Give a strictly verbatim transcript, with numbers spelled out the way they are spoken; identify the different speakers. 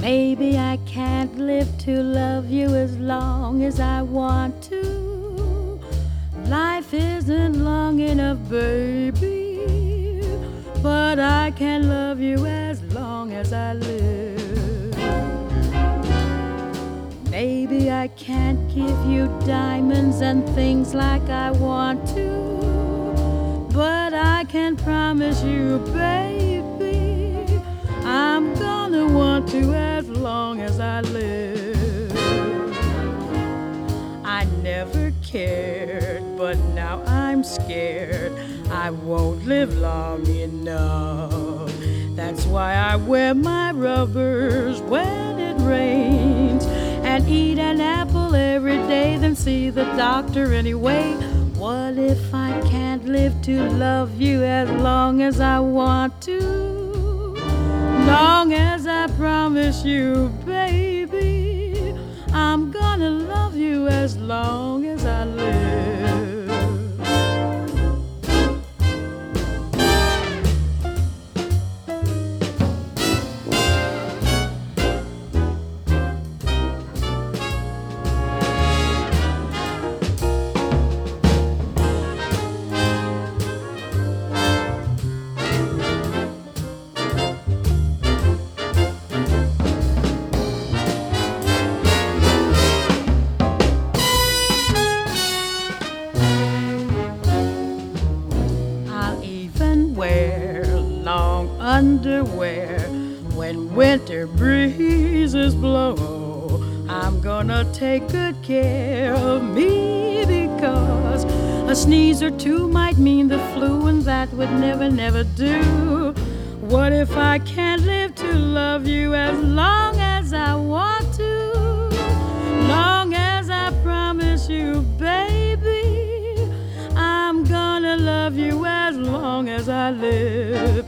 Speaker 1: Maybe I can't live to love you as long as I want to. Life isn't long enough, baby, but I can love you as long as I live. Maybe I can't give you diamonds and things like I want to, but I can promise you, baby, I'm gonna want to as long as I live. I never cared, but now I'm scared I won't live long enough. That's why I wear my rubbers when it rains and eat an apple every day, then see the doctor anyway. What if I can't live to love you as long as I want to? Long as I promise you, baby, I'm gonna love you as long as I live. Underwear when winter breezes blow. I'm gonna take good care of me, because a sneeze or two might mean the flu, and that would never, never do. What if I can't live to love you as long as I want to? Long as I promise you, baby, I'm gonna love you as long as I live.